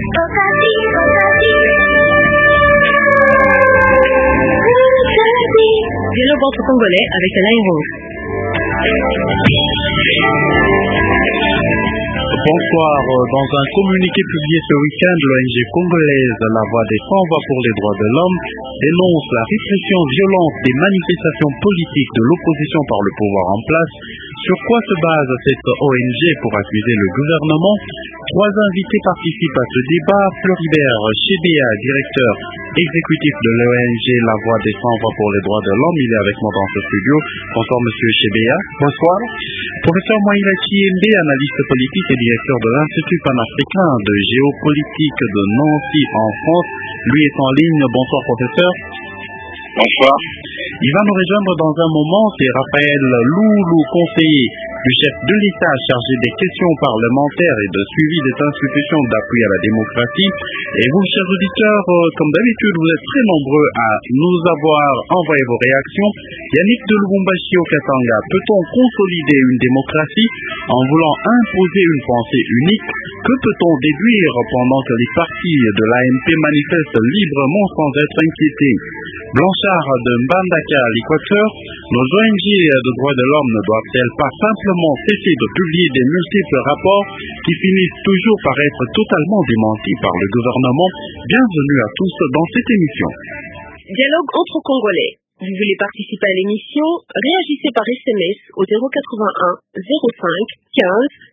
Dialogue entre Congolais avec Alain Rose. Bonsoir. Dans un communiqué publié ce week-end, l'ONG congolaise La Voix des Sans-Voix pour les droits de l'homme dénonce la répression violente des manifestations politiques de l'opposition par le pouvoir en place. Sur quoi se base cette ONG pour accuser le gouvernement? Trois invités participent à ce débat. Floribert Chebea, directeur exécutif de l'ONG La Voix des Sans-Voix pour les droits de l'homme, il est avec moi dans ce studio. Bonsoir Monsieur Chebea. Bonsoir. Professeur Moïla Chiembe, analyste politique et directeur de l'Institut panafricain de géopolitique de Nancy en France. Lui est en ligne. Bonsoir professeur. Bonsoir. Il va nous rejoindre dans un moment, c'est Raphaël Loulou, conseiller du chef de l'État chargé des questions parlementaires et de suivi des institutions d'appui à la démocratie. Et vous, chers auditeurs, comme d'habitude, vous êtes très nombreux à nous avoir envoyé vos réactions. Yannick de Lubumbashi au Katanga, peut-on consolider une démocratie en voulant imposer une pensée unique? Que peut-on déduire pendant que les partis de l'AMP manifestent librement sans être inquiétés? Blanchard de Mbandaka à l'Équateur, nos ONG de droits de l'homme ne doivent-elles pas simplement cesser de publier des multiples rapports qui finissent toujours par être totalement démentis par le gouvernement? Bienvenue à tous dans cette émission. Dialogue entre Congolais. Vous voulez participer à l'émission? Réagissez par SMS au 081 05 15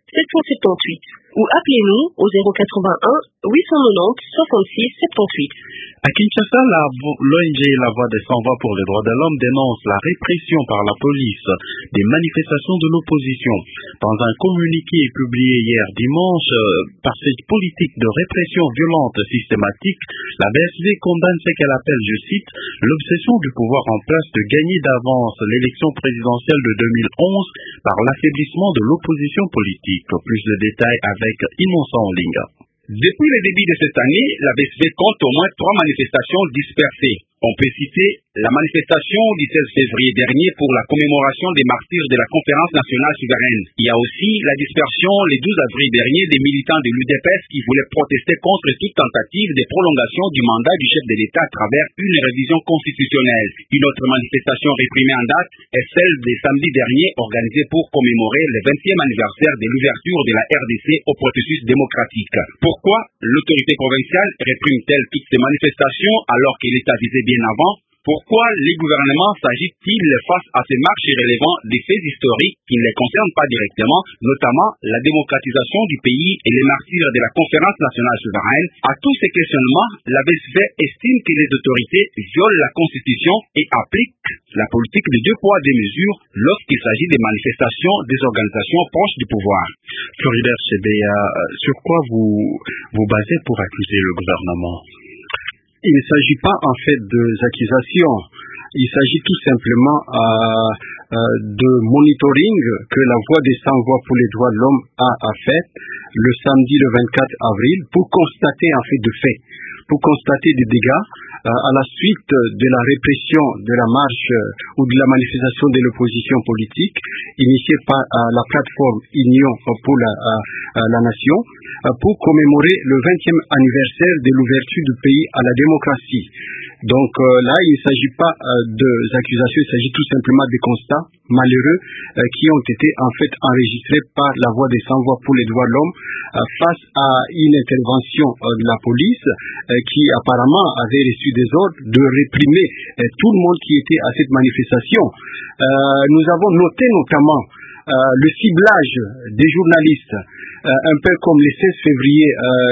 778 ou appelez-nous au 081 890 66 78. À Kinshasa, l'ONG La Voix des Sans-Voix pour les droits de l'homme dénonce la répression par la police des manifestations de l'opposition. Dans un communiqué publié hier dimanche, par cette politique de répression violente systématique, la BSV condamne ce qu'elle appelle, je cite, l'obsession du pouvoir en place de gagner d'avance l'élection présidentielle de 2011 par l'affaiblissement de l'opposition politique. Plus de détails avec Innocent Olinga. Depuis le début de cette année, la BSV compte au moins 3 manifestations dispersées. On peut citer la manifestation du 16 février dernier pour la commémoration des martyrs de la Conférence nationale souveraine. Il y a aussi la dispersion le 12 avril dernier des militants de l'UDPS qui voulaient protester contre toute tentative de prolongation du mandat du chef de l'État à travers une révision constitutionnelle. Une autre manifestation réprimée en date est celle de samedi dernier organisée pour commémorer le 20e anniversaire de l'ouverture de la RDC au processus démocratique. Pourquoi l'autorité provinciale réprime-t-elle toutes ces manifestations alors que l'État visait bien avant? Pourquoi les gouvernements s'agitent-ils face à ces marches relevant des faits historiques qui ne les concernent pas directement, notamment la démocratisation du pays et les martyrs de la Conférence nationale souveraine? À tous ces questionnements, la BSV estime que les autorités violent la Constitution et appliquent la politique de 2 poids 2 mesures lorsqu'il s'agit des manifestations des organisations proches du pouvoir. Floribert Chebea, sur quoi vous basez pour accuser le gouvernement? Il ne s'agit pas en fait d'accusations, il s'agit tout simplement de monitoring que la Voix des Sans-Voix pour les droits de l'homme a fait le samedi le 24 avril pour constater en fait de faits, pour constater des dégâts à la suite de la répression de la marche ou de la manifestation de l'opposition politique initiée par la plateforme Union pour la Nation pour commémorer le 20e anniversaire de l'ouverture du pays à la démocratie. Donc là, il ne s'agit pas d'accusations, il s'agit tout simplement des constats malheureux qui ont été en fait enregistrés par la Voix des Sans-Voix pour les droits de l'homme face à une intervention de la police qui apparemment avait reçu des ordres de réprimer tout le monde qui était à cette manifestation. Nous avons noté notamment le ciblage des journalistes, un peu comme le 16 février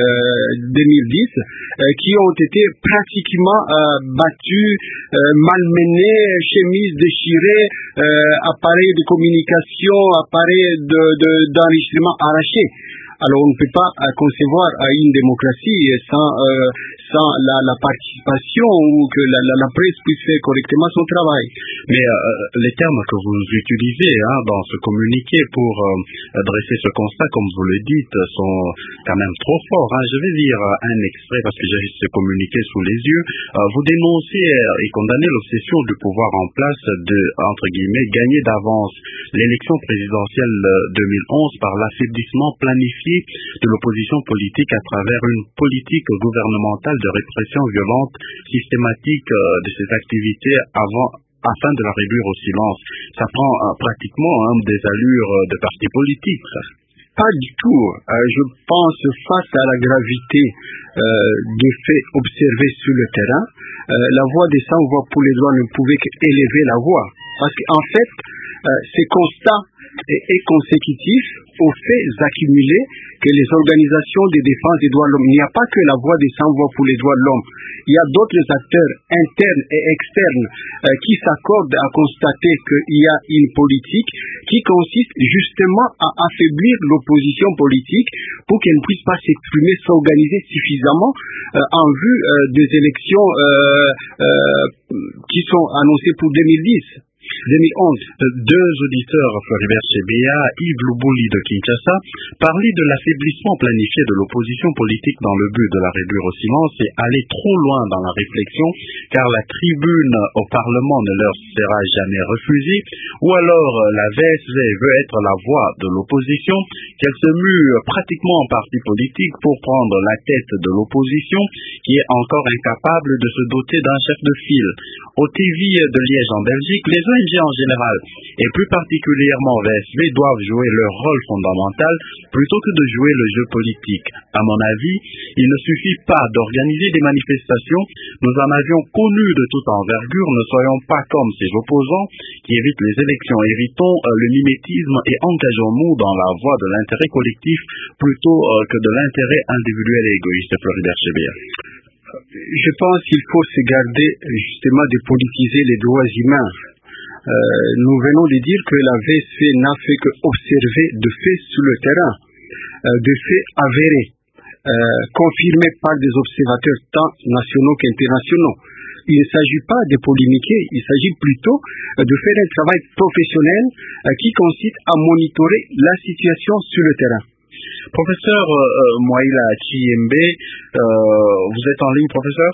2010, qui ont été pratiquement battus, malmenés, chemises déchirées, appareils de communication, appareils d'enregistrement arrachés. Alors on ne peut pas concevoir une démocratie sans la participation ou que la presse puisse faire correctement son travail. Mais les termes que vous utilisez dans ce communiqué pour dresser ce constat, comme vous le dites, sont quand même trop forts. Je vais lire un extrait parce que j'ai ce communiqué sous les yeux. Vous dénoncez et condamnez l'obsession du pouvoir en place de, entre guillemets, gagner d'avance l'élection présidentielle 2011 par l'affaiblissement planifié de l'opposition politique à travers une politique gouvernementale de répression violente systématique de ces activités afin de la réduire au silence. Ça prend pratiquement des allures de parti politique, ça. Pas du tout. Je pense, face à la gravité des faits observés sur le terrain, la voix des sans-voix pour les droits ne pouvait qu'élever la voix. Parce qu'en fait, ces constats est consécutif aux faits accumulés que les organisations de défense des droits de l'homme, il n'y a pas que la voix des sans-voix pour les droits de l'homme, il y a d'autres acteurs internes et externes qui s'accordent à constater qu'il y a une politique qui consiste justement à affaiblir l'opposition politique pour qu'elle ne puisse pas s'exprimer, s'organiser suffisamment en vue des élections qui sont annoncées pour 2011. Deux auditeurs, Floribert Chebeya, Yves Lubuli de Kinshasa, parlaient de l'affaiblissement planifié de l'opposition politique dans le but de la réduire au silence et aller trop loin dans la réflexion, car la tribune au Parlement ne leur sera jamais refusée, ou alors la VSV veut être la voix de l'opposition, qu'elle se mue pratiquement en parti politique pour prendre la tête de l'opposition, qui est encore incapable de se doter d'un chef de file. Au TV de Liège en Belgique, les ONG en général, et plus particulièrement VSV, doivent jouer leur rôle fondamental plutôt que de jouer le jeu politique. À mon avis, il ne suffit pas d'organiser des manifestations. Nous en avions connu de toute envergure. Ne soyons pas comme ces opposants qui évitent les élections. Évitons le mimétisme et engageons-nous dans la voie de l'intérêt collectif plutôt que de l'intérêt individuel et égoïste. Floribert Chebeya. Je pense qu'il faut se garder justement de politiser les droits humains. Nous venons de dire que la VSV n'a fait qu'observer de faits sur le terrain, de faits avérés, confirmés par des observateurs tant nationaux qu'internationaux. Il ne s'agit pas de polémiquer, il s'agit plutôt de faire un travail professionnel qui consiste à monitorer la situation sur le terrain. Professeur Mouaïla Chiembe, vous êtes en ligne, professeur?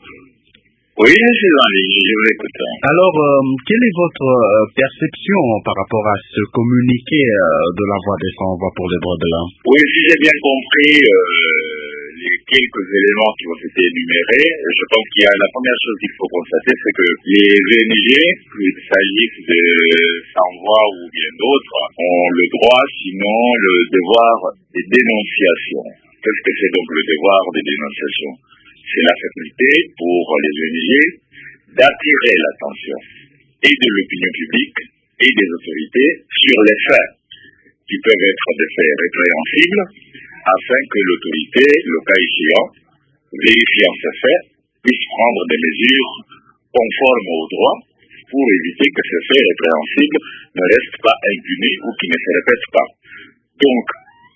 Oui, je suis en ligne, je vous écoute. Alors, quelle est votre perception par rapport à ce communiqué de la voix des sans-voix pour les droits de l'homme? Oui, si j'ai bien compris les quelques éléments qui ont été énumérés, je pense qu'il y a la première chose qu'il faut constater, c'est que les ONG, qu'il s'agisse de sans-voix ou bien d'autres, ont le droit, sinon le devoir de dénonciation. Qu'est-ce que c'est donc le devoir de dénonciation? C'est la faculté pour les ONG d'attirer l'attention et de l'opinion publique et des autorités sur les faits qui peuvent être des faits répréhensibles afin que l'autorité, le cas échéant, vérifiant ces faits, puisse prendre des mesures conformes au droit pour éviter que ces faits répréhensibles ne restent pas impunis ou qui ne se répètent pas. Donc,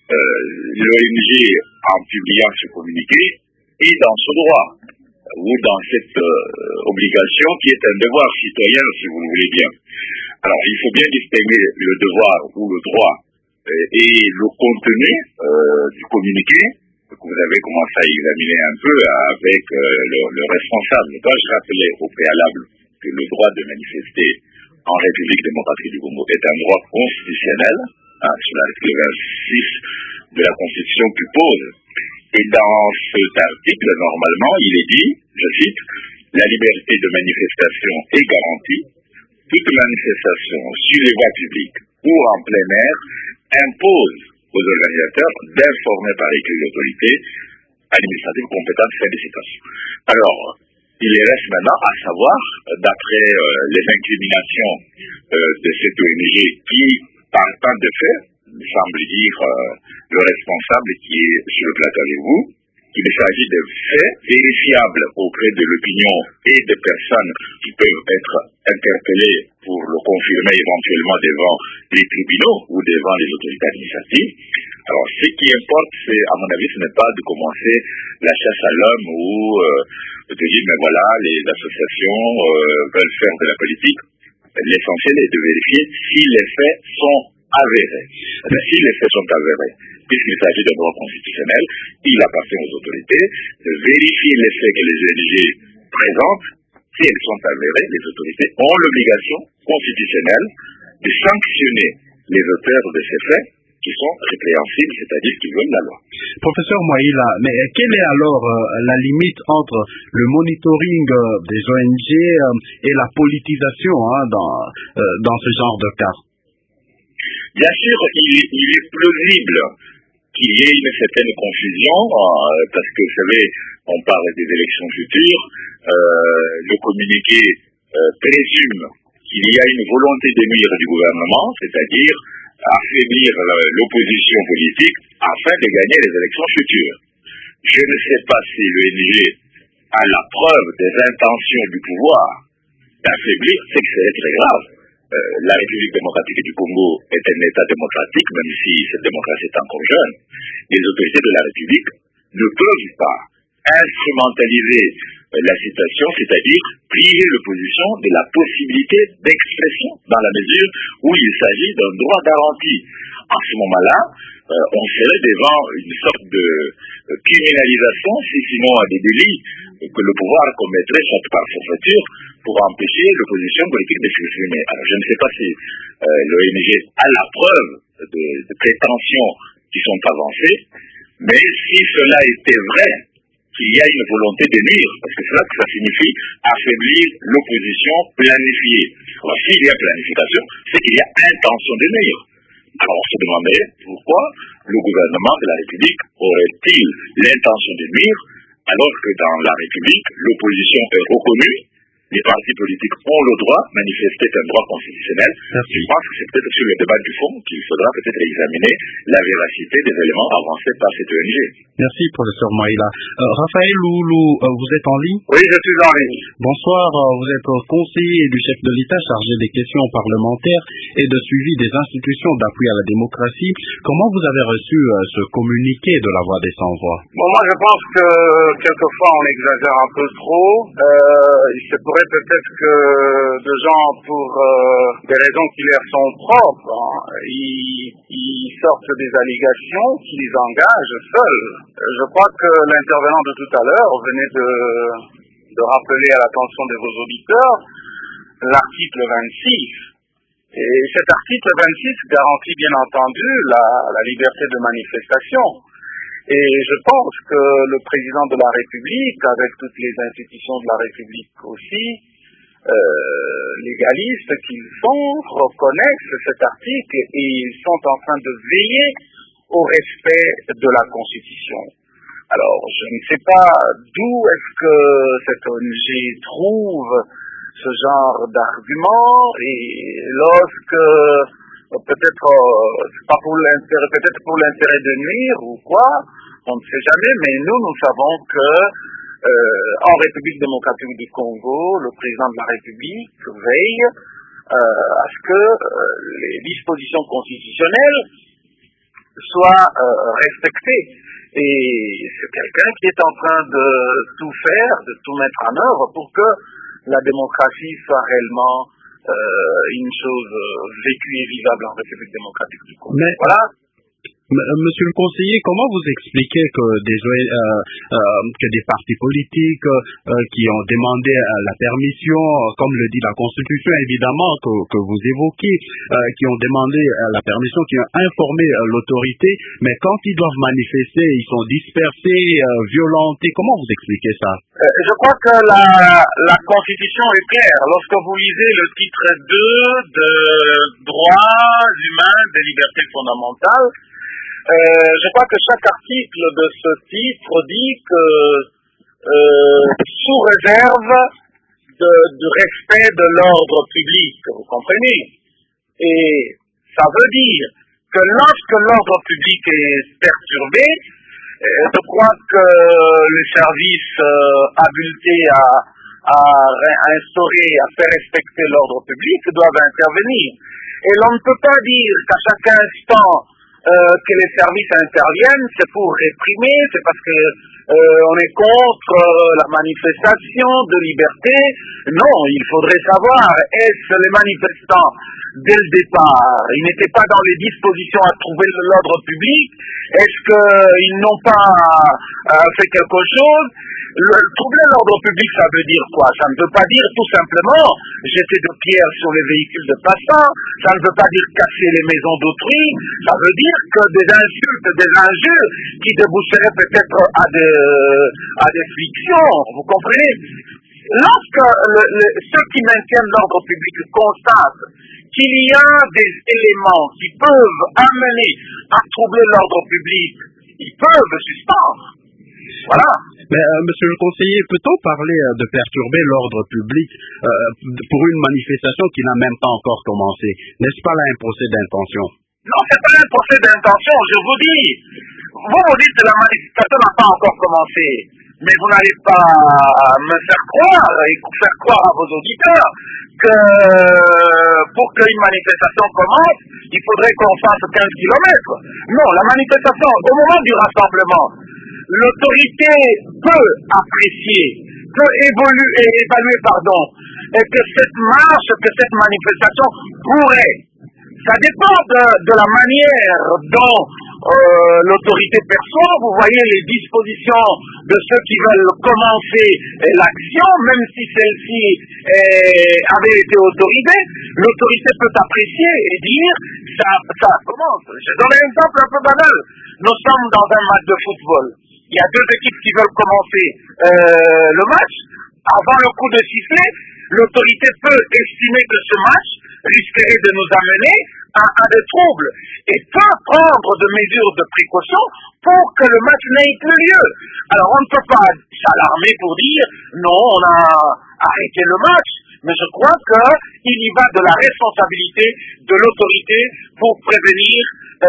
l'ONG, en publiant ce communiqué, est dans ce droit, ou dans cette obligation qui est un devoir citoyen, si vous le voulez bien. Alors, il faut bien distinguer le devoir ou le droit et le contenu du communiqué, que vous avez commencé à examiner un peu avec le responsable. Dois-je rappeler au préalable que le droit de manifester en République démocratique du Congo est un droit constitutionnel, sur l'article 26 de la Constitution qui pose. Et dans cet article, normalement, il est dit, je cite, la liberté de manifestation est garantie. Toute manifestation sur les voies publiques ou en plein air impose aux organisateurs d'informer par écrit l'autorité administrative compétente. Fin de citation. Alors, il reste maintenant à savoir, d'après les incriminations de cette ONG qui, par tant de faits, semble dire le responsable qui est sur le plateau avec vous, qu'il s'agit de faits vérifiables auprès de l'opinion et de personnes qui peuvent être interpellées pour le confirmer éventuellement devant les tribunaux ou devant les autorités administratives. Alors, ce qui importe, c'est, à mon avis, ce n'est pas de commencer la chasse à l'homme ou de dire, mais voilà, les associations veulent faire de la politique. L'essentiel est de vérifier si les faits sont avérés. Si les faits sont avérés, puisqu'il s'agit d'un droit constitutionnel, il appartient aux autorités de vérifier les faits que les ONG présentent. Si elles sont avérées, les autorités ont l'obligation constitutionnelle de sanctionner les auteurs de ces faits qui sont répréhensibles, c'est-à-dire qui violent la loi. Professeur Mouaïla, mais quelle est alors la limite entre le monitoring des ONG et la politisation dans ce genre de cas? Bien sûr, il est plausible qu'il y ait une certaine confusion, parce que, vous savez, on parle des élections futures, le communiqué présume qu'il y a une volonté de nuire du gouvernement, c'est-à-dire affaiblir l'opposition politique afin de gagner les élections futures. Je ne sais pas si l'ONG a la preuve des intentions du pouvoir d'affaiblir, c'est que c'est très grave. La République démocratique du Congo est un État démocratique, même si cette démocratie est encore jeune. Les autorités de la République ne peuvent pas instrumentaliser la situation, c'est-à-dire priver l'opposition de la possibilité d'expression dans la mesure où il s'agit d'un droit garanti. En ce moment-là, on serait devant une sorte de criminalisation, si sinon à des délits que le pouvoir commettrait soit par forfaiture pour empêcher l'opposition politique de s'exprimer. Alors je ne sais pas si l'ONG a la preuve de prétentions qui sont avancées, mais si cela était vrai, qu'il y a une volonté de nuire, parce que c'est là que ça signifie affaiblir l'opposition planifiée. Alors s'il y a planification, c'est qu'il y a intention de nuire. Alors on se demandait pourquoi le gouvernement de la République aurait-il l'intention de nuire, alors que dans la République, l'opposition est reconnue, les partis politiques ont le droit, manifester un droit constitutionnel. Merci. Je pense que c'est peut-être sur le débat du fond qu'il faudra peut-être examiner la véracité des éléments avancés par cette ONG. Merci, professeur Mouaïla. Raphaël Loulou, vous êtes en ligne? Oui, je suis en ligne. Bonsoir, vous êtes conseiller du chef de l'État chargé des questions parlementaires et de suivi des institutions d'appui à la démocratie. Comment vous avez reçu ce communiqué de la Voix des Sans-Voix? Bon, moi je pense que quelquefois on exagère un peu trop. Il se pourrait peut-être que de gens, pour des raisons qui leur sont propres, ils sortent des allégations qui les engagent seuls. Je crois que l'intervenant de tout à l'heure venait de rappeler à l'attention de vos auditeurs l'article 26. Et cet article 26 garantit bien entendu la liberté de manifestation. Et je pense que le président de la République, avec toutes les institutions de la République aussi, légalistes qu'ils sont, reconnaissent cet article et ils sont en train de veiller au respect de la Constitution. Alors, je ne sais pas d'où est-ce que cette ONG trouve ce genre d'argument, et lorsque peut-être c'est pas pour l'intérêt, peut-être pour l'intérêt de nuire ou quoi, on ne sait jamais, mais nous savons que en République démocratique du Congo, le président de la République veille à ce que les dispositions constitutionnelles soient respectées. Et c'est quelqu'un qui est en train de tout faire, de tout mettre en œuvre pour que la démocratie soit réellement une chose vécue et vivable en République démocratique du Congo. Mais, voilà. Monsieur le conseiller, comment vous expliquez que des partis politiques qui ont demandé la permission, comme le dit la Constitution évidemment que vous évoquez, qui ont demandé la permission, qui ont informé l'autorité, mais quand ils doivent manifester, ils sont dispersés, violentés. Comment vous expliquez ça? Je crois que la Constitution est claire. Lorsque vous lisez le titre 2 de droits humains, des libertés fondamentales, je crois que chaque article de ce titre dit que sous réserve du respect de l'ordre public, vous comprenez? Et ça veut dire que lorsque l'ordre public est perturbé, je crois que les services habilités à instaurer, à faire respecter l'ordre public doivent intervenir. Et l'on ne peut pas dire qu'à chaque instant que les services interviennent, c'est pour réprimer, c'est parce que on est contre la manifestation de liberté. Non, il faudrait savoir, est-ce les manifestants, dès le départ, ils n'étaient pas dans les dispositions à trouver l'ordre public? Est-ce qu'ils n'ont pas fait quelque chose? Troubler l'ordre public, ça veut dire quoi? Ça ne veut pas dire tout simplement jeter de pierres sur les véhicules de passants, ça ne veut pas dire casser les maisons d'autrui, ça veut dire que des insultes, des injures qui déboucheraient peut-être à des frictions, vous comprenez? Lorsque ceux qui maintiennent l'ordre public constatent qu'il y a des éléments qui peuvent amener à troubler l'ordre public, ils peuvent suspendre. Voilà. Mais monsieur le conseiller, peut-on parler de perturber l'ordre public pour une manifestation qui n'a même pas encore commencé? N'est-ce pas là un procès d'intention? Non, c'est pas un procès d'intention, je vous dis. Vous dites que la manifestation n'a pas encore commencé. Mais vous n'allez pas me faire croire et faire croire à vos auditeurs que pour qu'une manifestation commence, il faudrait qu'on fasse 15 kilomètres. Non, la manifestation, au moment du rassemblement, l'autorité peut apprécier, peut évaluer, et que cette marche, que cette manifestation pourrait. Ça dépend de la manière dont l'autorité perçoit. Vous voyez les dispositions de ceux qui veulent commencer l'action, même si celle-ci avait été autorisée, l'autorité peut apprécier et dire ça commence. Je donne un exemple un peu banal. Nous sommes dans un match de football. Il y a deux équipes qui veulent commencer le match. Avant le coup de sifflet, l'autorité peut estimer que ce match risquerait de nous amener à des troubles et peut prendre de mesures de précaution pour que le match n'ait plus lieu. Alors on ne peut pas s'alarmer pour dire non, on a arrêté le match, mais je crois qu'il y va de la responsabilité de l'autorité pour prévenir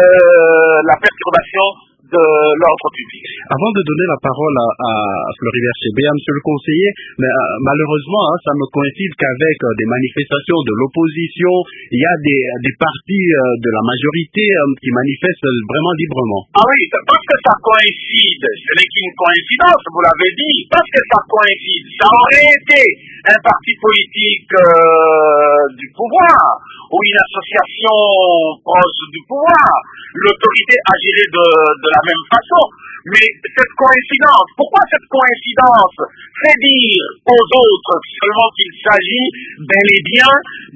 la perturbation de l'ordre public. Avant de donner la parole à Floribert Chebeya, monsieur le conseiller, mais malheureusement, ça me coïncide qu'avec des manifestations de l'opposition, il y a des partis de la majorité qui manifestent vraiment librement. Ah oui, parce que ça coïncide, ce n'est qu'une coïncidence, vous l'avez dit, parce que ça coïncide, ça aurait été un parti politique du pouvoir, ou une association proche du pouvoir, l'autorité agirait de la même façon. Mais cette coïncidence, pourquoi cette coïncidence fait dire aux autres seulement qu'il s'agit bel et bien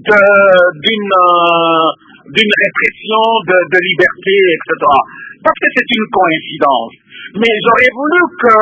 d'une répression de liberté, etc. Parce que c'est une coïncidence. Mais j'aurais voulu que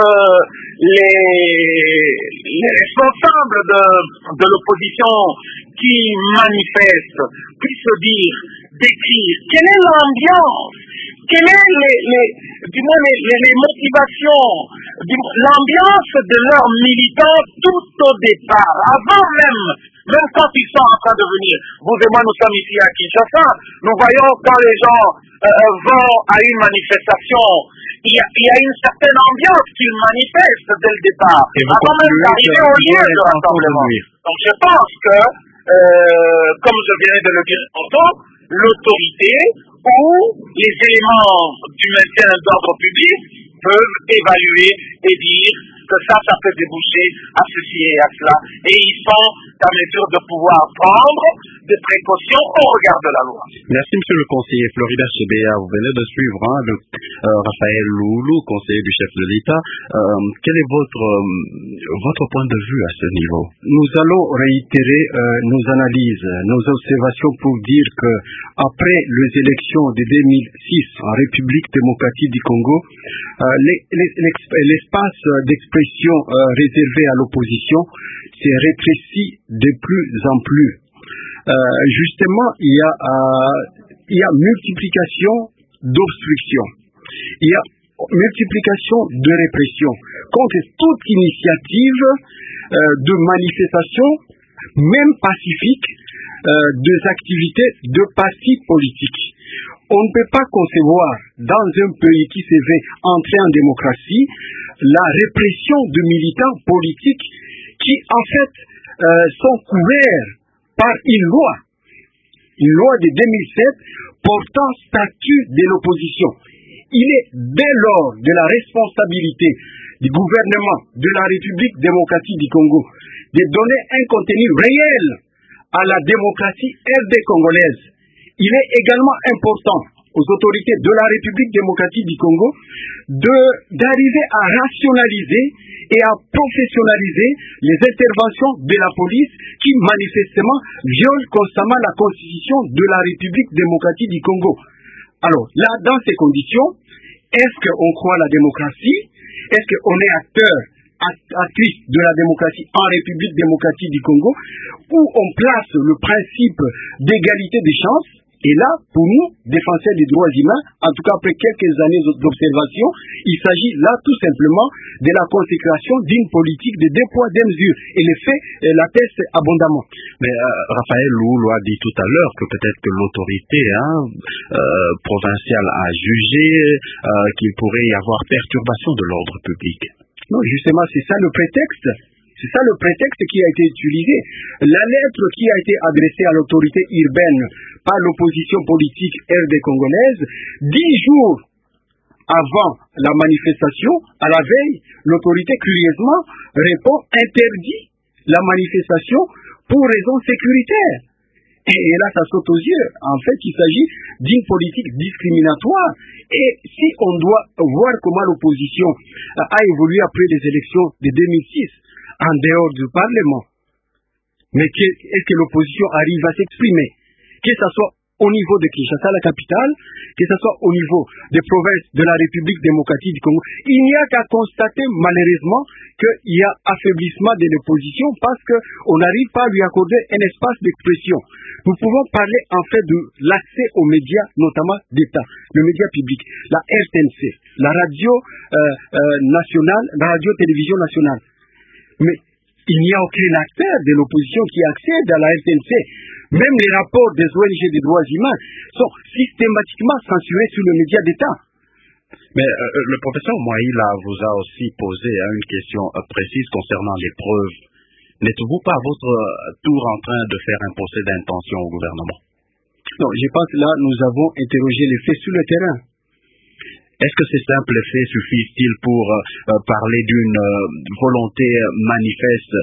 les responsables de l'opposition qui manifestent puissent décrire quelle est l'ambiance, quelles sont les motivations, l'ambiance de leurs militants tout au départ, avant même quand ils sont en train de venir. Vous et moi, nous sommes ici à Kinshasa, nous voyons quand les gens vont à une manifestation, il y a une certaine ambiance qu'ils manifestent dès le départ, avant même d'arriver au lieu de rassemblement. Donc je pense que, comme je viens de le dire tantôt, l'autorité ou les éléments du maintien d'ordre public peuvent évaluer et dire que ça peut déboucher à ceci et à cela. Et ils sont en mesure de pouvoir prendre des précautions au regard de la loi. Merci, monsieur le conseiller. Floribert Chebeya, vous venez de suivre Raphaël Loulou, conseiller du chef de l'État. Quel est votre point de vue à ce niveau? Nous allons réitérer nos analyses, nos observations pour dire que après les élections de 2006 en République démocratique du Congo, l'espace d'expression réservé à l'opposition s'est rétréci de plus en plus. Justement, il y a multiplication d'obstructions, il y a multiplication de répression contre toute initiative de manifestation, même pacifique, des activités de partis politiques. On ne peut pas concevoir dans un pays qui se veut entrer en démocratie la répression de militants politiques qui en fait sont couverts par une loi de 2007 portant statut de l'opposition. Il est dès lors de la responsabilité du gouvernement de la République démocratique du Congo de donner un contenu réel à la démocratie RD congolaise. Il est également important aux autorités de la République démocratique du Congo d'arriver à rationaliser et à professionnaliser les interventions de la police qui manifestement violent constamment la constitution de la République démocratique du Congo. Alors là, dans ces conditions, est-ce qu'on croit à la démocratie? Est-ce qu'on est actrice de la démocratie en République démocratique du Congo, où on place le principe d'égalité des chances? Et là, pour nous, défenseurs des droits humains, en tout cas après quelques années d'observation, il s'agit là tout simplement de la consécration d'une politique de deux poids, deux mesures. Et les faits l'attestent abondamment. Mais Raphaël Loulou a dit tout à l'heure que peut-être que l'autorité provinciale a jugé qu'il pourrait y avoir perturbation de l'ordre public. Non, justement, c'est ça le prétexte. C'est ça le prétexte qui a été utilisé. La lettre qui a été adressée à l'autorité urbaine par l'opposition politique RD congolaise, 10 jours avant la manifestation, à la veille, l'autorité curieusement répond interdit la manifestation pour raisons sécuritaires. Et là, ça saute aux yeux. En fait, il s'agit d'une politique discriminatoire. Et si on doit voir comment l'opposition a évolué après les élections de 2006, en dehors du Parlement, mais est-ce que l'opposition arrive à s'exprimer, que ce soit au niveau de Kinshasa, la capitale, que ce soit au niveau des provinces de la République démocratique du Congo? Il n'y a qu'à constater malheureusement qu'il y a affaiblissement de l'opposition parce qu'on n'arrive pas à lui accorder un espace d'expression. Nous pouvons parler en fait de l'accès aux médias, notamment d'État, le média public, la RTNC, la radio nationale, la radio-télévision nationale. Mais il n'y a aucun acteur de l'opposition qui accède à la RTNC. Même les rapports des ONG des droits humains sont systématiquement censurés sur le média d'État. Mais le professeur Mouaïla vous a aussi posé une question précise concernant les preuves. N'êtes-vous pas à votre tour en train de faire un procès d'intention au gouvernement? Non, je pense que là, nous avons interrogé les faits sur le terrain. Est-ce que ces simples faits suffisent-ils pour parler d'une volonté manifeste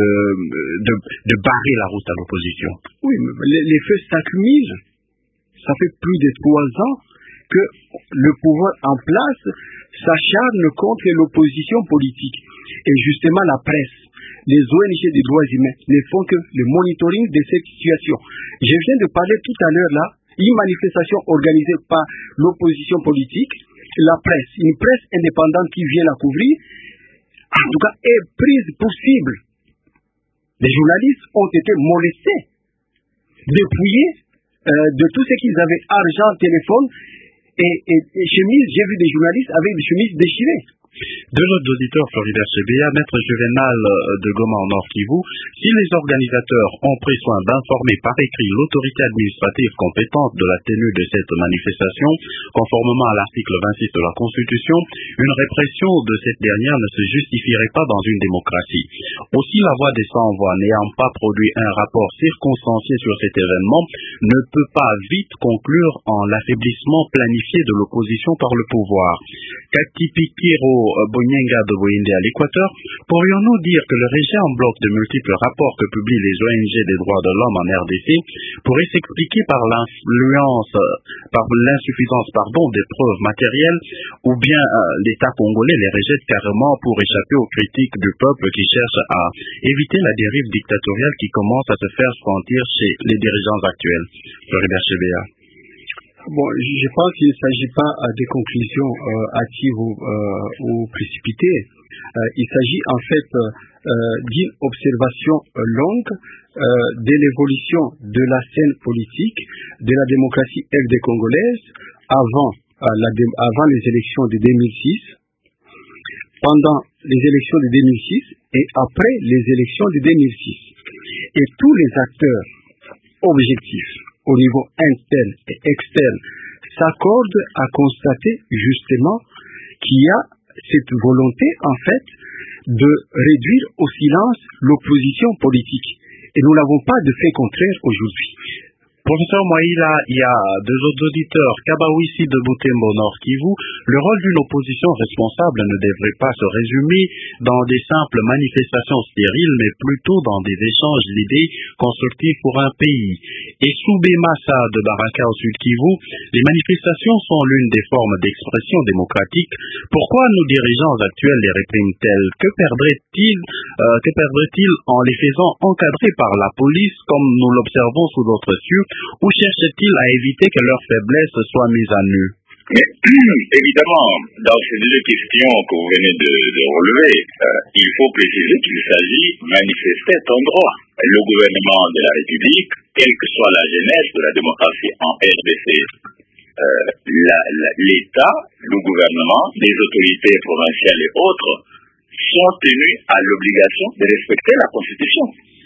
de barrer la route à l'opposition? Oui, mais les faits s'accumulent. Ça fait plus de 3 ans que le pouvoir en place s'acharne contre l'opposition politique. Et justement, la presse, les ONG des droits humains ne font que le monitoring de cette situation. Je viens de parler tout à l'heure là, une manifestation organisée par l'opposition politique, la presse, une presse indépendante qui vient la couvrir, en tout cas est prise pour cible. Les journalistes ont été molestés, dépouillés de tout ce qu'ils avaient, argent, téléphone et chemises. J'ai vu des journalistes avec des chemises déchirées. De notre auditeur Floribert Chebeya, maître Juvenal de Goma en Nord Kivu, si les organisateurs ont pris soin d'informer par écrit l'autorité administrative compétente de la tenue de cette manifestation, conformément à l'article 26 de la Constitution, une répression de cette dernière ne se justifierait pas dans une démocratie. Aussi, la voix des sans-voix n'ayant pas produit un rapport circonstancié sur cet événement ne peut pas vite conclure en l'affaiblissement planifié de l'opposition par le pouvoir. Kakipikiro Bonyenga de Boyende à l'Équateur, pourrions-nous dire que le rejet en bloc de multiples rapports que publient les ONG des droits de l'homme en RDC pourrait s'expliquer par l'insuffisance des preuves matérielles, ou bien l'État congolais les rejette carrément pour échapper aux critiques du peuple qui cherche à éviter la dérive dictatoriale qui commence à se faire sentir chez les dirigeants actuels? Floribert Chebeya. Bon, je pense qu'il ne s'agit pas des conclusions hâtives ou précipitées. Il s'agit en fait d'une observation longue de l'évolution de la scène politique de la démocratie RD congolaise avant les élections de 2006, pendant les élections de 2006 et après les élections de 2006. Et tous les acteurs objectifs au niveau interne et externe s'accordent à constater justement qu'il y a cette volonté en fait de réduire au silence l'opposition politique. Et nous n'avons pas de fait contraire aujourd'hui. Professeur Moïla, il y a deux autres auditeurs, Kabawissi de Butembo Nord Kivu. Le rôle d'une opposition responsable ne devrait pas se résumer dans des simples manifestations stériles, mais plutôt dans des échanges d'idées constructives pour un pays. Et Soubé Massa de Baraka au Sud Kivu, les manifestations sont l'une des formes d'expression démocratique. Pourquoi nos dirigeants actuels les répriment-ils? Que perdraient-ils en les faisant encadrer par la police, comme nous l'observons sous d'autres cieux, ou cherchent-ils à éviter que leurs faiblesses soient mises à nu? Évidemment, dans ces deux questions que vous venez de relever, il faut préciser qu'il s'agit de manifester ton droit. Le gouvernement de la République, quelle que soit la genèse de la démocratie en RDC, l'État, le gouvernement, les autorités provinciales et autres sont tenus à l'obligation de respecter la Constitution.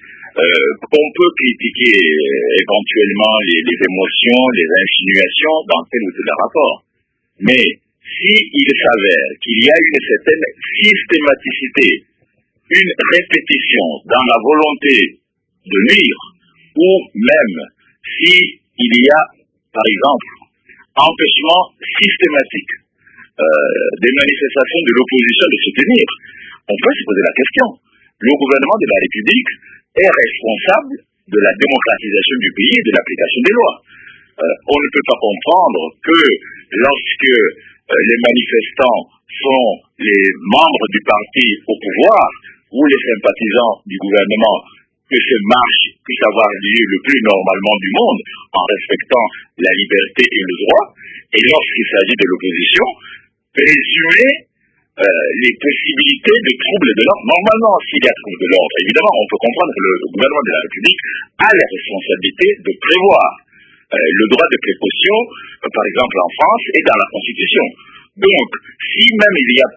On peut critiquer éventuellement les émotions, les insinuations dans tel ou tel rapport. Mais s'il s'avère qu'il y a une certaine systématicité, une répétition dans la volonté de nuire, ou même s'il y a, par exemple, empêchement systématique des manifestations de l'opposition de se tenir, on peut se poser la question. Le gouvernement de la République est responsable de la démocratisation du pays et de l'application des lois. On ne peut pas comprendre que lorsque les manifestants sont les membres du parti au pouvoir ou les sympathisants du gouvernement, que ces marches puissent avoir lieu le plus normalement du monde en respectant la liberté et le droit, et lorsqu'il s'agit de l'opposition, présumer les possibilités de troubles de l'ordre. Normalement, s'il y a troubles de l'ordre, évidemment, on peut comprendre que le gouvernement de la République a la responsabilité de prévoir le droit de précaution, par exemple en France, et dans la Constitution. Donc, si même il y a,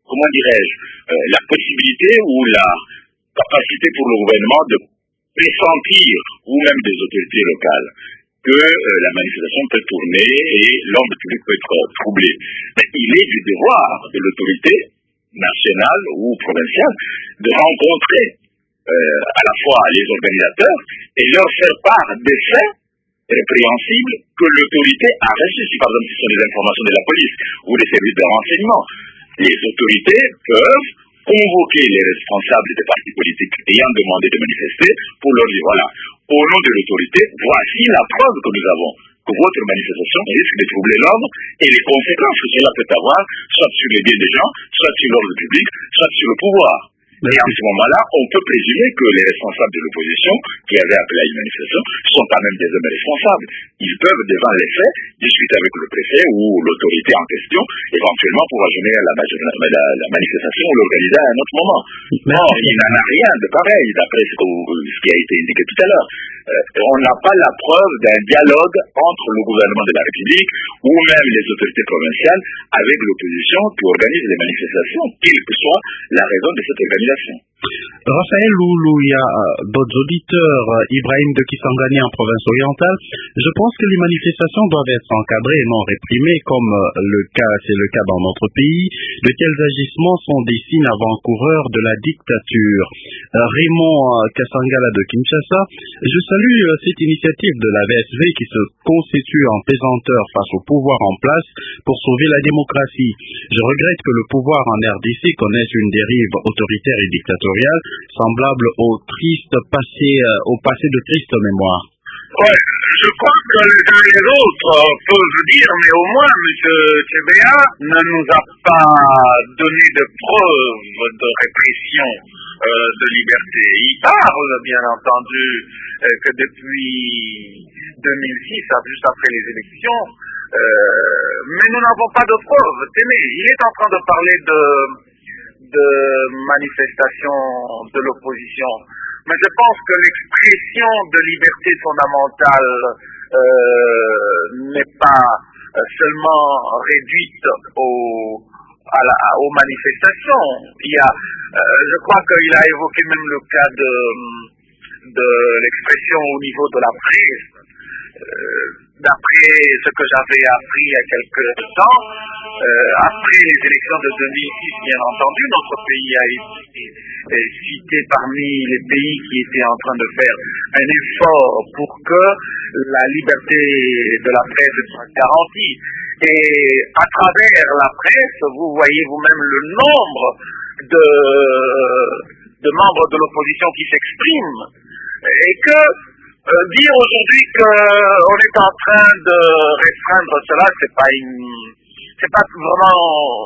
la possibilité ou la capacité pour le gouvernement de pressentir, ou même des autorités locales, que la manifestation peut tourner et l'ordre public peut être troublé. Mais il est du devoir de l'autorité nationale ou provinciale de rencontrer à la fois les organisateurs et leur faire part des faits répréhensibles que l'autorité a reçus. Si par exemple ce sont des informations de la police ou des services de renseignement, les autorités peuvent convoquer les responsables des partis politiques ayant demandé de manifester pour leur dire voilà, au nom de l'autorité, voici la preuve que nous avons que votre manifestation risque de troubler l'ordre et les conséquences que cela peut avoir soit sur les biens des gens, soit sur l'ordre public, soit sur le pouvoir. Et en ce moment-là, on peut présumer que les responsables de l'opposition qui avaient appelé à une manifestation sont quand même des hommes responsables. Ils peuvent, devant les faits, discuter avec le préfet ou l'autorité en question, éventuellement pour ajourner la manifestation ou l'organiser à un autre moment. Non, il n'en a rien de pareil, d'après ce qui a été indiqué tout à l'heure. On n'a pas la preuve d'un dialogue entre le gouvernement de la République ou même les autorités provinciales avec l'opposition qui organise les manifestations, quelle que soit la raison de cette organisation. Raphaël Loulou, il y a d'autres auditeurs, Ibrahim de Kisangani en province orientale. Je pense que les manifestations doivent être encadrées et non réprimées, comme c'est le cas dans notre pays. De tels agissements sont des signes avant-coureurs de la dictature. Raymond Kasangala de Kinshasa, je salue cette initiative de la VSV qui se constitue en pesanteur face au pouvoir en place pour sauver la démocratie. Je regrette que le pouvoir en RDC connaisse une dérive autoritaire et dictatoriale semblable au passé de triste mémoire. Ouais, je crois que les uns et les autres peuvent dire, mais au moins M. Tchébéa ne nous a pas donné de preuves de répression de liberté. Il parle, bien entendu, que depuis 2006, juste après les élections, mais nous n'avons pas de preuves. Tenez, il est en train de parler de manifestations de l'opposition. Mais je pense que l'expression de liberté fondamentale n'est pas seulement réduite aux manifestations. Je crois qu'il a évoqué même le cas de l'expression au niveau de la presse. d'après ce que j'avais appris il y a quelque temps, après les élections de 2006, bien entendu, notre pays a été cité parmi les pays qui étaient en train de faire un effort pour que la liberté de la presse soit garantie. Et à travers la presse, vous voyez vous-même le nombre de membres de l'opposition qui s'expriment. Et que dire aujourd'hui qu'on est en train de restreindre cela, c'est pas vraiment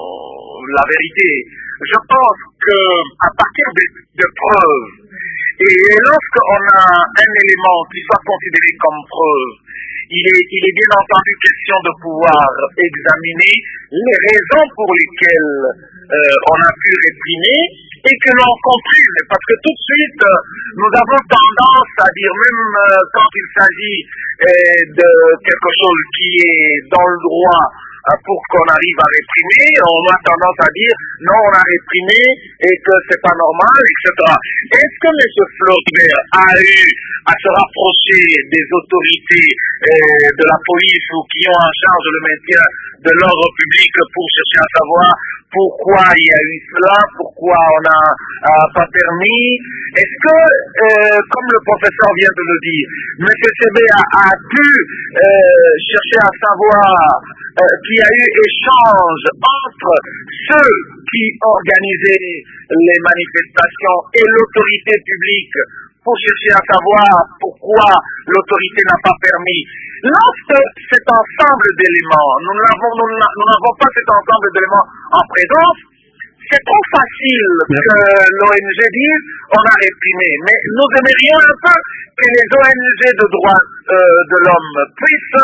la vérité. Je pense que à partir de preuves, et lorsqu'on a un élément qui soit considéré comme preuve, il est bien entendu question de pouvoir examiner les raisons pour lesquelles on a pu réprimer et que l'on comprenne, parce que tout de suite, nous avons tendance à dire, même quand il s'agit de quelque chose qui est dans le droit pour qu'on arrive à réprimer, on a tendance à dire, non, on a réprimé et que c'est pas normal, etc. Est-ce que M. Floribert a eu à se rapprocher des autorités de la police ou qui ont en charge le maintien de l'ordre public pour chercher à savoir pourquoi il y a eu cela, pourquoi on n'a pas permis? Est-ce que, comme le professeur vient de le dire, M. Sébé a pu chercher à savoir qu'il y a eu échange entre ceux qui organisaient les manifestations et l'autorité publique pour chercher à savoir pourquoi l'autorité n'a pas permis? Lorsque cet ensemble d'éléments, nous n'avons pas cet ensemble d'éléments en présence, c'est trop facile que l'ONG dise on a réprimé. Mais nous aimerions un peu que les ONG de droits de l'homme puissent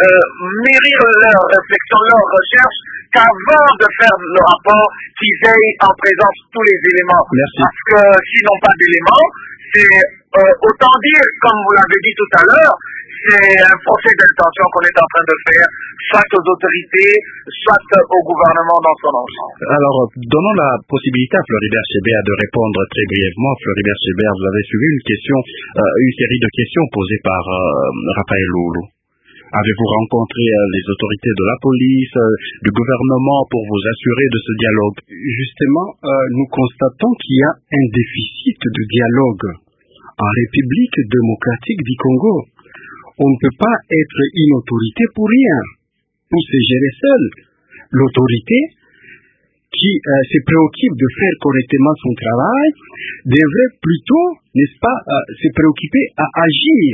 mûrir leur réflexion, leur recherche, qu'avant de faire le rapport, qu'ils aient en présence tous les éléments. Merci. Parce que s'ils n'ont pas d'éléments, c'est autant dire, comme vous l'avez dit tout à l'heure, c'est un procès d'intention qu'on est en train de faire, soit aux autorités, soit au gouvernement dans son ensemble. Alors, donnons la possibilité à Floribert Chebeya de répondre très brièvement. Floribert Chebeya, vous avez suivi une série de questions posées par Raphaël Loulou. Avez-vous rencontré les autorités de la police, du gouvernement pour vous assurer de ce dialogue? Justement, nous constatons qu'il y a un déficit de dialogue en République démocratique du Congo. On ne peut pas être une autorité pour rien, pour se gérer seul. L'autorité qui se préoccupe de faire correctement son travail devrait plutôt, n'est-ce pas, se préoccuper à agir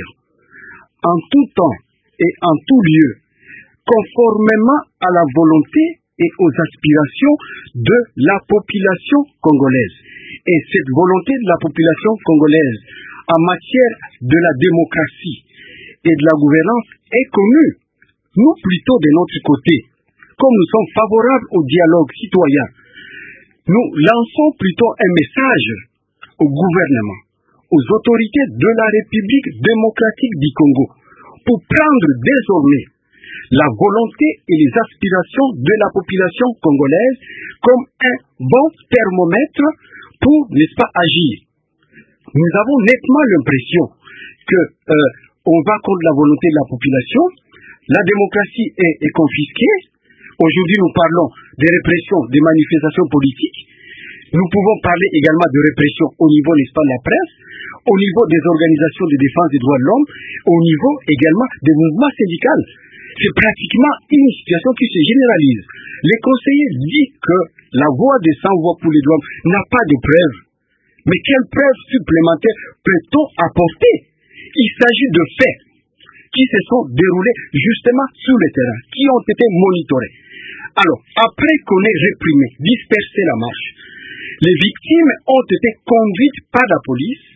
en tout temps et en tout lieu, conformément à la volonté et aux aspirations de la population congolaise. Et cette volonté de la population congolaise en matière de la démocratie et de la gouvernance est connue. Nous, plutôt de notre côté, comme nous sommes favorables au dialogue citoyen, nous lançons plutôt un message au gouvernement, aux autorités de la République démocratique du Congo, pour prendre désormais la volonté et les aspirations de la population congolaise comme un bon thermomètre pour, n'est-ce pas, agir. Nous avons nettement l'impression que on va contre la volonté de la population, la démocratie est confisquée. Aujourd'hui, nous parlons des répressions, des manifestations politiques. Nous pouvons parler également de répression au niveau, n'est-ce pas, de la presse, au niveau des organisations de défense des droits de l'homme, au niveau également des mouvements syndicaux. C'est pratiquement une situation qui se généralise. Les conseillers disent que la voix des sans-voix pour les droits de l'homme n'a pas de preuves. Mais quelles preuves supplémentaires peut-on apporter? Il s'agit de faits qui se sont déroulés justement sur le terrain, qui ont été monitorés. Alors, après qu'on ait réprimé, dispersé la marche, les victimes ont été conduites par la police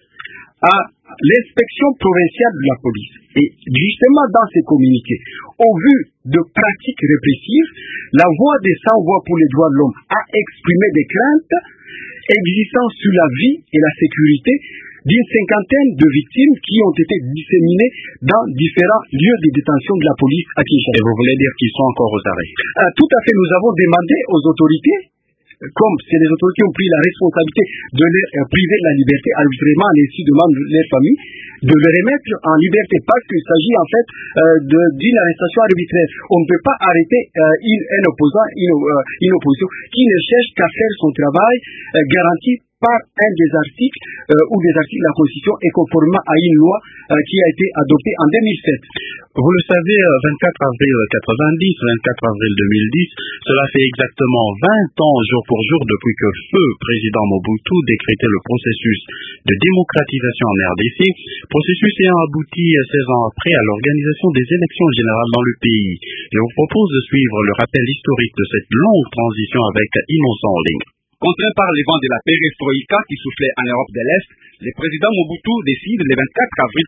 à l'inspection provinciale de la police. Et justement dans ces communiqués, au vu de pratiques répressives, la voix des sans-voix pour les droits de l'homme a exprimé des craintes existant sur la vie et la sécurité d'une cinquantaine de victimes qui ont été disséminées dans différents lieux de détention de la police à Kinshasa. Et vous voulez dire qu'ils sont encore aux arrêts? Tout à fait, nous avons demandé aux autorités comme c'est les autorités qui ont pris la responsabilité de les priver de la liberté arbitrairement à l'insu de membres de leur famille, de les remettre en liberté, parce qu'il s'agit en fait d'une arrestation arbitraire. On ne peut pas arrêter un opposant, une opposition qui ne cherche qu'à faire son travail garanti par un des articles ou des articles de la Constitution et conformément à une loi qui a été adoptée en 2007. Vous le savez, 24 avril 90, 24 avril 2010, cela fait exactement 20 ans jour pour jour depuis que feu président Mobutu décrétait le processus de démocratisation en RDC, processus ayant abouti 16 ans après à l'organisation des élections générales dans le pays. Je vous propose de suivre le rappel historique de cette longue transition avec Innocent en ligne. Contraint par les vents de la perestroïka qui soufflaient en Europe de l'Est, le président Mobutu décide le 24 avril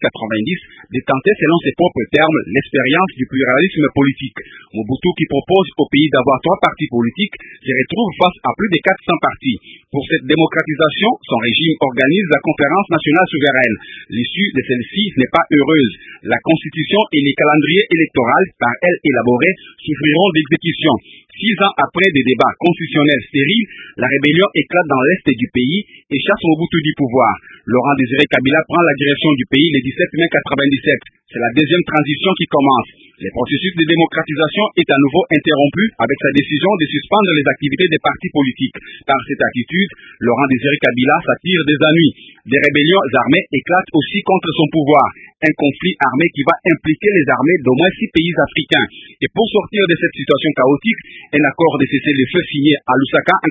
90 de tenter selon ses propres termes l'expérience du pluralisme politique. Mobutu, qui propose au pays d'avoir 3 partis politiques, se retrouve face à plus de 400 partis. Pour cette démocratisation, son régime organise la conférence nationale souveraine. L'issue de celle-ci n'est pas heureuse. La constitution et les calendriers électoraux par elle élaborés souffriront d'exécution. 6 ans après des débats constitutionnels stériles, la rébellion éclate dans l'est du pays et chasse Mobutu du pouvoir. Laurent Désiré Kabila prend la direction du pays le 17 mai 97. C'est la deuxième transition qui commence. Le processus de démocratisation est à nouveau interrompu avec sa décision de suspendre les activités des partis politiques. Par cette attitude, Laurent Désiré Kabila s'attire des ennuis. Des rébellions armées éclatent aussi contre son pouvoir. Un conflit armé qui va impliquer les armées d'au moins 6 pays africains. Et pour sortir de cette situation chaotique, un accord de cessez-le-feu signé à Lusaka en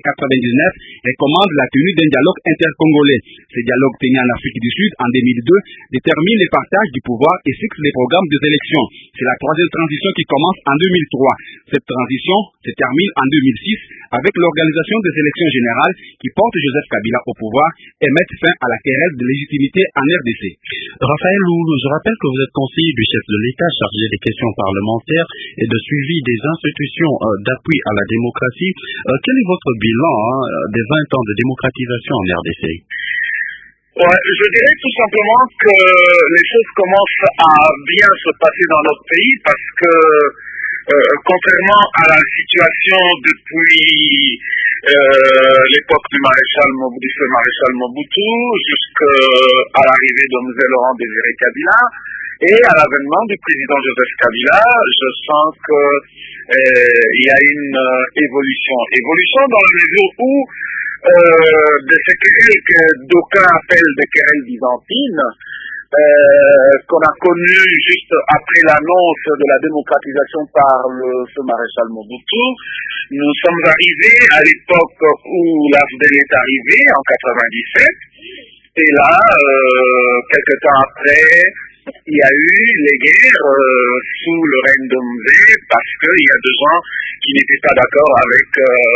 99 recommande la tenue d'un dialogue intercongolais. Ce dialogue tenu en Afrique du Sud en 2002 détermine le partage du pouvoir et fixe les programmes des élections. C'est la 3e transition qui commence en 2003. Cette transition se termine en 2006 avec l'organisation des élections générales qui portent Joseph Kabila au pouvoir et mettent fin à la querelle de légitimité en RDC. Raphaël Loulou, je rappelle que vous êtes conseiller du chef de l'État chargé des questions parlementaires et de suivi des institutions d'appui à la démocratie. Quel est votre bilan des 20 ans de démocratisation en RDC? Ouais, je dirais tout simplement que les choses commencent à bien se passer dans notre pays parce que contrairement à la situation depuis l'époque du maréchal Mobutu jusqu'à l'arrivée de M. Laurent Désiré Kabila et à l'avènement du président Joseph Kabila, je sens que il y a une évolution. Évolution dans la mesure où de ce que d'aucuns appellent des querelles byzantines, qu'on a connu juste après l'annonce de la démocratisation par ce maréchal Mobutu. Nous sommes arrivés à l'époque où l'AFDEL est arrivé, en 97, et là, quelque temps après, il y a eu les guerres sous le règne de Mzé, parce qu'il y a des gens qui n'étaient pas d'accord avec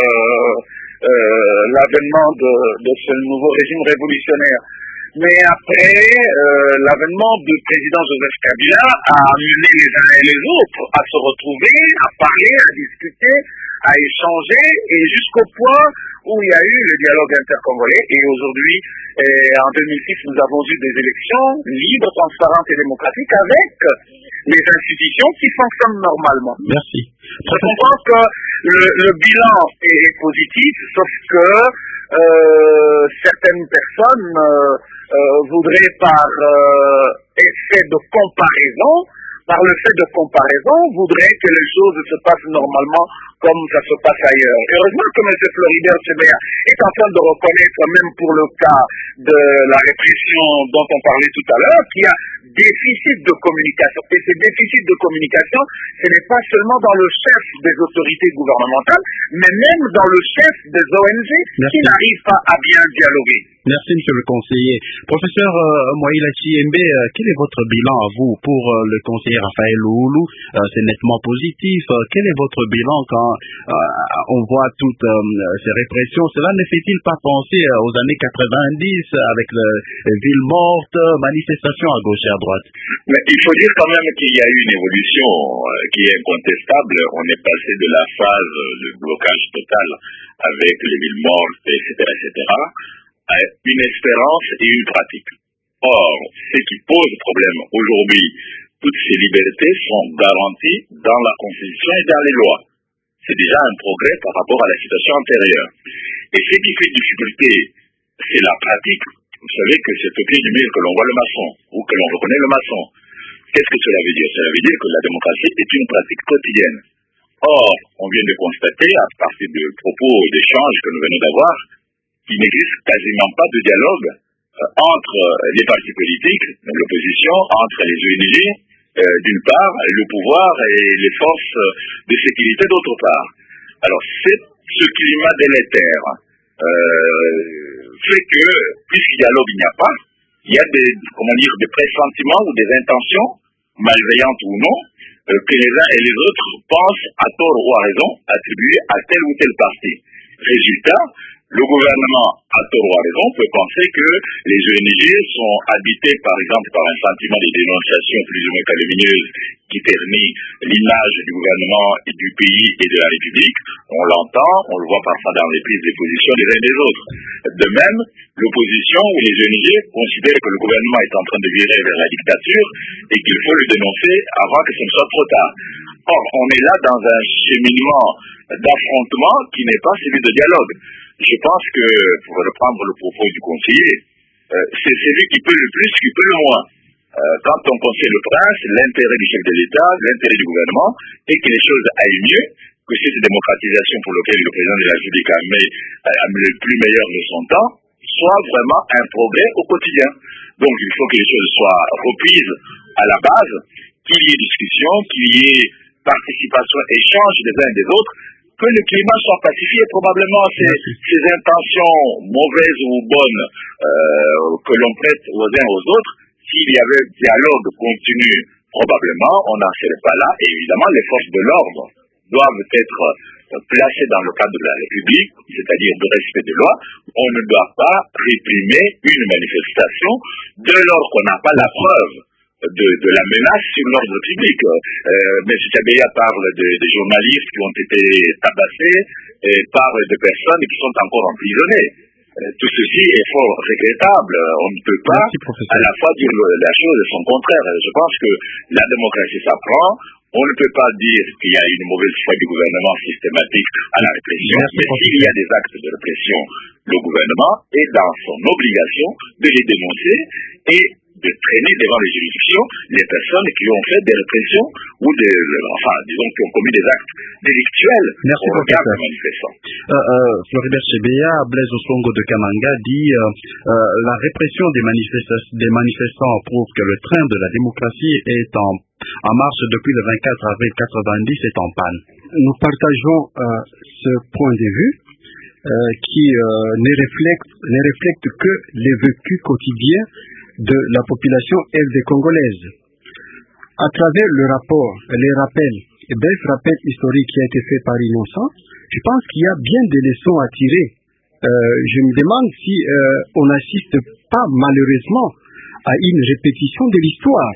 l'avènement de ce nouveau régime révolutionnaire. Mais après, l'avènement du président Joseph Kabila a amené les uns et les autres à se retrouver, à parler, à discuter, à échanger, et jusqu'au point où il y a eu le dialogue intercongolais. Et aujourd'hui, en 2006, nous avons eu des élections libres, transparentes et démocratiques avec les institutions qui fonctionnent normalement. Merci. Je comprends que le bilan est positif, sauf que certaines personnes voudraient par effet de comparaison, voudraient que les choses se passent normalement comme ça se passe ailleurs. Heureusement que M. Floribert Chebeya est en train de reconnaître, même pour le cas de la répression dont on parlait tout à l'heure, qu'il y a déficit de communication. Et ce déficit de communication, ce n'est pas seulement dans le chef des autorités gouvernementales, mais même dans le chef des ONG qui n'arrivent pas à bien dialoguer. Merci, monsieur le conseiller. Professeur Moïla Chiembe, quel est votre bilan à vous pour le conseiller Raphaël Loulou? C'est nettement positif. Quel est votre bilan quand on voit toutes ces répressions? Cela ne fait-il pas penser aux années 90 avec les villes mortes, manifestations à gauche et à droite? Mais il faut dire quand même qu'il y a eu une évolution qui est incontestable. On est passé de la phase de blocage total avec les villes mortes, etc., à une espérance et une pratique. Or, ce qui pose problème aujourd'hui, toutes ces libertés sont garanties dans la Constitution et dans les lois. c'est déjà un progrès par rapport à la situation antérieure. Et ce qui fait difficulté, c'est la pratique. Vous savez que c'est au pied du mur que l'on voit le maçon, ou que l'on reconnaît le maçon. Qu'est-ce que cela veut dire? Cela veut dire que la démocratie est une pratique quotidienne. Or, on vient de constater, à partir de propos d'échanges que nous venons d'avoir, qu'il n'existe quasiment pas de dialogue entre les partis politiques, l'opposition, entre les ONG, d'une part, le pouvoir et les forces de sécurité d'autre part. Alors, ce climat délétère fait que, puisqu'il dialogue il n'y a pas, il y a des pressentiments ou des intentions, malveillantes ou non, que les uns et les autres pensent, à tort ou à raison, attribuer à tel ou tel parti. Résultat, le gouvernement, à tort ou à raison, peut penser que les ONG sont habités, par exemple, par un sentiment de dénonciation plus ou moins calomnieuse qui ternit l'image du gouvernement et du pays et de la République. On l'entend, on le voit parfois dans les prises de position des uns et des autres. De même, l'opposition ou les ONG considèrent que le gouvernement est en train de virer vers la dictature et qu'il faut le dénoncer avant que ce ne soit trop tard. Or, on est là dans un cheminement d'affrontement qui n'est pas celui de dialogue. Je pense que, pour reprendre le propos du conseiller, c'est celui qui peut le plus, qui peut le moins. Quand on conseille le prince, l'intérêt du chef de l'État, l'intérêt du gouvernement, et que les choses aillent mieux, que cette démocratisation pour laquelle le président de la République a mis le plus meilleur de son temps, soit vraiment un progrès au quotidien. Donc il faut que les choses soient reprises à la base, qu'il y ait discussion, qu'il y ait participation, échange des uns et des autres, que le climat soit pacifié. Probablement ces intentions mauvaises ou bonnes que l'on prête aux uns aux autres, s'il y avait dialogue continu, probablement on n'en serait pas là. Et évidemment, les forces de l'ordre doivent être placées dans le cadre de la République, c'est-à-dire de respect des lois. On ne doit pas réprimer une manifestation dès lors qu'on n'a pas la preuve de la menace sur l'ordre public. M. Tchabeya parle des journalistes qui ont été tabassés et parle de personnes qui sont encore emprisonnées. Tout ceci est fort regrettable. On ne peut pas à la fois dire la chose et son contraire. Je pense que la démocratie s'apprend. On ne peut pas dire qu'il y a une mauvaise foi du gouvernement systématique à la répression. Mais s'il y a des actes de répression, le gouvernement est dans son obligation de les dénoncer et de traîner devant les juridictions les personnes qui ont fait des répressions ou disons qui ont commis des actes délictuels au regard des manifestants. Floribert Chebeya, Blaise Osongo de Kamanga dit la répression des manifestants prouve que le train de la démocratie est en marche depuis le 24 avril 90 est en panne. Nous partageons ce point de vue qui ne reflète que les vécus quotidiens de la population RD congolaise. À travers le rapport, les rappels, et bref rappel historique qui a été fait par Innocent, je pense qu'il y a bien des leçons à tirer. Je me demande si on n'assiste pas malheureusement à une répétition de l'histoire,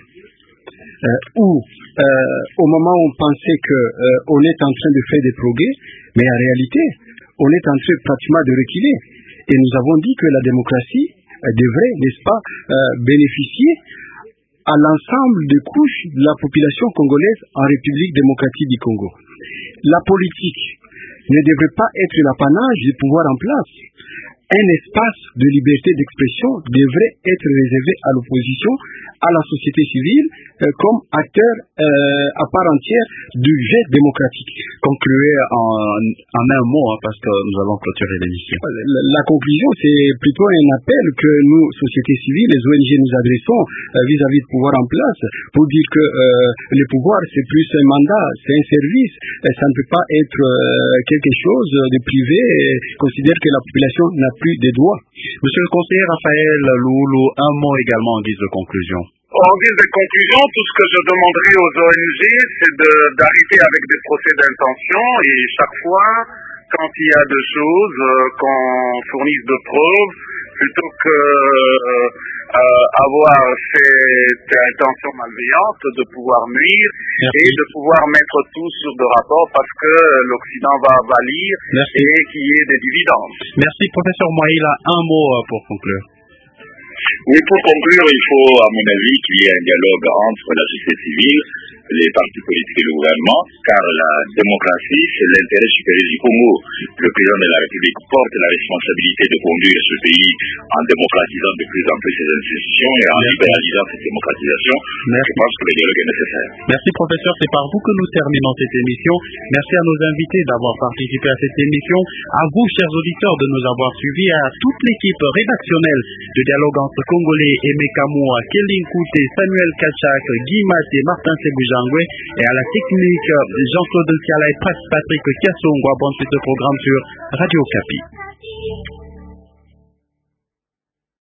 où au moment où on pensait qu'on est en train de faire des progrès, mais en réalité, on est en train pratiquement de reculer. Et nous avons dit que la démocratie devrait, n'est-ce pas, bénéficier à l'ensemble des couches de la population congolaise en République démocratique du Congo. La politique ne devrait pas être l'apanage du pouvoir en place. Un espace de liberté d'expression devrait être réservé à l'opposition, à la société civile, comme acteur à part entière du jeu démocratique. Concluez en un mot, parce que nous allons clôturer l'émission. La conclusion, c'est plutôt un appel que nous, société civile, les ONG, nous adressons vis-à-vis du pouvoir en place, pour dire que le pouvoir, c'est plus un mandat, c'est un service, ça ne peut pas être quelque chose de privé, considère que la population n'a plus des droits. Monsieur le conseiller Raphaël Loulou, un mot également en guise de conclusion. En guise de conclusion, tout ce que je demanderai aux ONG, c'est d'arrêter avec des procès d'intention et chaque fois, quand il y a des choses, qu'on fournisse de preuves, plutôt que avoir cette intention malveillante de pouvoir nuire. Merci. Et de pouvoir mettre tout sur des rapports parce que l'Occident va avalir. Merci. Et qu'il y ait des dividendes. Merci, professeur Moïla. Un mot pour conclure. Oui, pour conclure, il faut, à mon avis, qu'il y ait un dialogue entre la société civile, les partis politiques et le gouvernement, car la démocratie, c'est l'intérêt supérieur du Congo. Le président de la République porte la responsabilité de conduire ce pays en démocratisant de plus en plus ses institutions et en libéralisant cette démocratisation. Je pense que le dialogue est nécessaire. Merci professeur, c'est par vous que nous terminons cette émission. Merci à nos invités d'avoir participé à cette émission, à vous chers auditeurs de nous avoir suivis, à toute l'équipe rédactionnelle de Dialogue entre Congolais, Aimé Kamoua, Kéline Kouté, Samuel Kachak, Guy Maté, Martin Sebujangwe, et à la technique Jean-Claude Siala et Patrick Kiasongwa. Bonne suite au programme sur Radio Okapi.